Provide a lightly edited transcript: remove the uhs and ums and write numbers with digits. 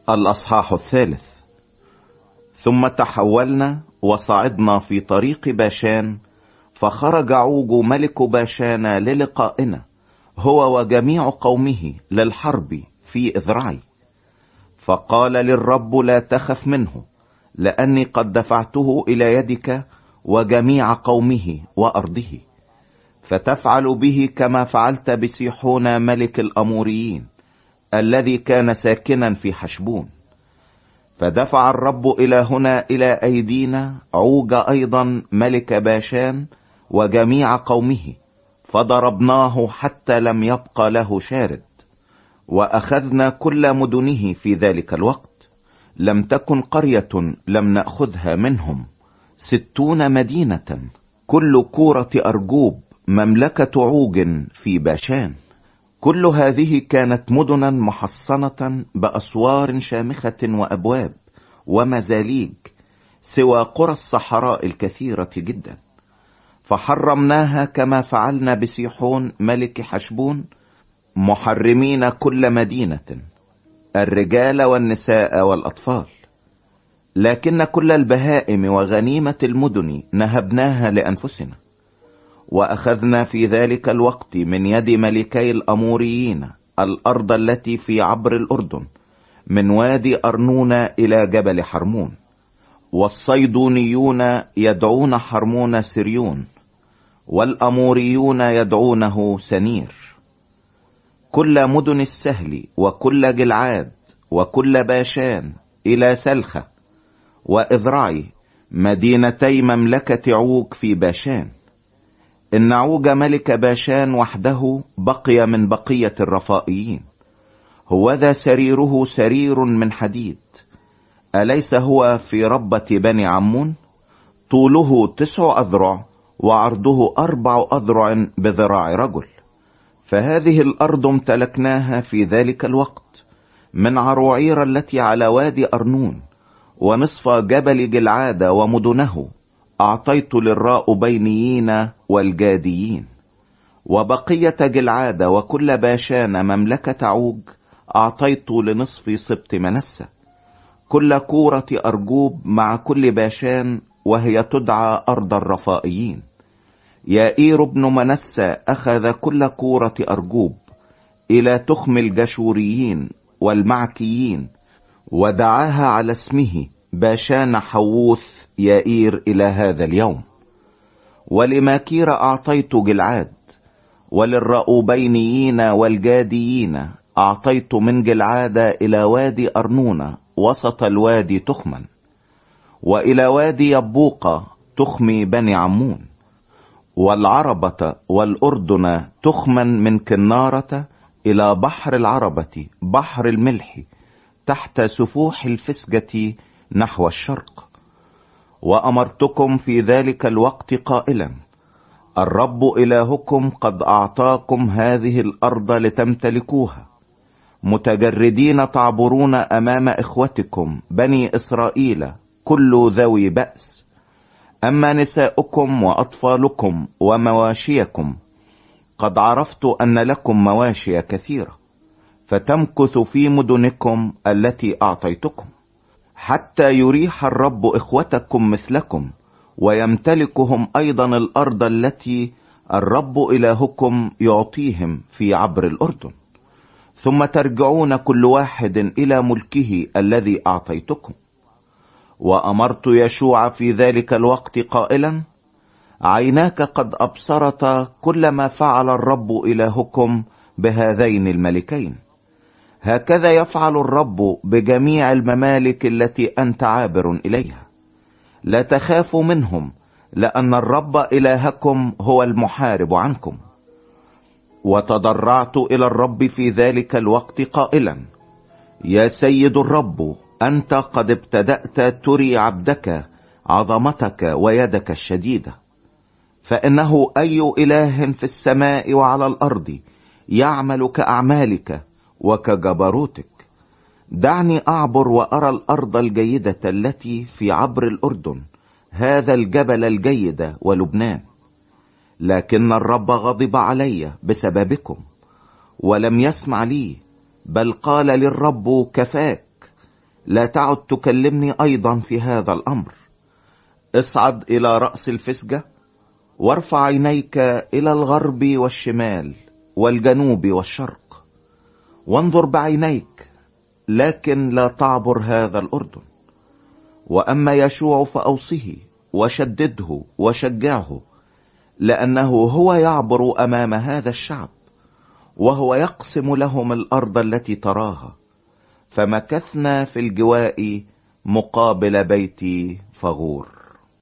الأصحاح 3. ثم تحولنا وصعدنا في طريق باشان، فخرج عوج ملك باشان للقائنا هو وجميع قومه للحرب في إذرعي. فقال للرب: لا تخف منه، لأني قد دفعته إلى يدك وجميع قومه وأرضه، فتفعل به كما فعلت بسيحون ملك الأموريين الذي كان ساكنا في حشبون. فدفع الرب إلى هنا إلى أيدينا عوج أيضا ملك باشان وجميع قومه، فضربناه حتى لم يبق له شارد، وأخذنا كل مدنه في ذلك الوقت. لم تكن قرية لم نأخذها منهم، 60 مدينة، كل كورة أرجوب مملكة عوج في باشان. كل هذه كانت مدنا محصنة بأسوار شامخة وأبواب ومزاليج، سوى قرى الصحراء الكثيرة جدا. فحرمناها كما فعلنا بسيحون ملك حشبون، محرمين كل مدينة، الرجال والنساء والأطفال. لكن كل البهائم وغنيمة المدن نهبناها لأنفسنا. وأخذنا في ذلك الوقت من يد ملكي الأموريين الأرض التي في عبر الأردن، من وادي أرنون إلى جبل حرمون. والصيدونيون يدعون حرمون سريون، والأموريون يدعونه سنير. كل مدن السهل وكل جلعاد وكل باشان إلى سلخة وإذرعي، مدينتي مملكة عوج في باشان. إن عوج ملك باشان وحده بقي من بقية الرفائيين، هوذا سريره سرير من حديد، أليس هو في ربة بني عمون؟ طوله 9 أذرع وعرضه 4 أذرع بذراع رجل. فهذه الأرض امتلكناها في ذلك الوقت من عروعير التي على وادي أرنون، ونصف جبل جلعاد ومدنه أعطيت للراؤبينيين والجاديين. وبقية جلعاد وكل باشان مملكة عوج أعطيت لنصف سبط منسى، كل كورة أرجوب مع كل باشان، وهي تدعى أرض الرفائيين. يائير بن منسى أخذ كل كورة أرجوب إلى تخم الجشوريين والمعكيين، ودعاها على اسمه باشان حووث يائير إلى هذا اليوم. ولماكير أعطيت جلعاد، وللرأوبينيين والجاديين أعطيت من جلعاد إلى وادي أرنون وسط الوادي تخما، وإلى وادي يبوق تخم بني عمون، والعربة والأردن تخما من كنارة إلى بحر العربة بحر الملح تحت سفوح الفسجة نحو الشرق. وأمرتكم في ذلك الوقت قائلا: الرب إلهكم قد أعطاكم هذه الأرض لتمتلكوها، متجردين تعبرون أمام إخوتكم بني إسرائيل كل ذوي بأس. أما نساؤكم وأطفالكم ومواشيكم قد عرفت أن لكم مواشي كثيرة، فتمكث في مدنكم التي أعطيتكم، حتى يريح الرب إخوتكم مثلكم، ويمتلكهم أيضا الأرض التي الرب إلهكم يعطيهم في عبر الأردن. ثم ترجعون كل واحد إلى ملكه الذي أعطيتكم. وأمرت يشوع في ذلك الوقت قائلا: عيناك قد أبصرت كل ما فعل الرب إلهكم بهذين الملكين، هكذا يفعل الرب بجميع الممالك التي أنت عابر إليها. لا تخافوا منهم، لأن الرب إلهكم هو المحارب عنكم. وتضرعت إلى الرب في ذلك الوقت قائلا: يا سيد الرب، أنت قد ابتدأت تري عبدك عظمتك ويدك الشديدة، فإنه أي إله في السماء وعلى الأرض يعمل كأعمالك وكجبروتك. دعني أعبر وأرى الأرض الجيدة التي في عبر الأردن، هذا الجبل الجيد ولبنان. لكن الرب غضب علي بسببكم ولم يسمع لي، بل قال للرب: كفاك، لا تعد تكلمني أيضا في هذا الأمر. اصعد إلى رأس الفسجة، وارفع عينيك إلى الغرب والشمال والجنوب والشرق، وانظر بعينيك، لكن لا تعبر هذا الأردن. وأما يشوع فأوصه وشدده وشجعه، لأنه هو يعبر أمام هذا الشعب، وهو يقسم لهم الأرض التي تراها. فمكثنا في الجواء مقابل بيت فغور.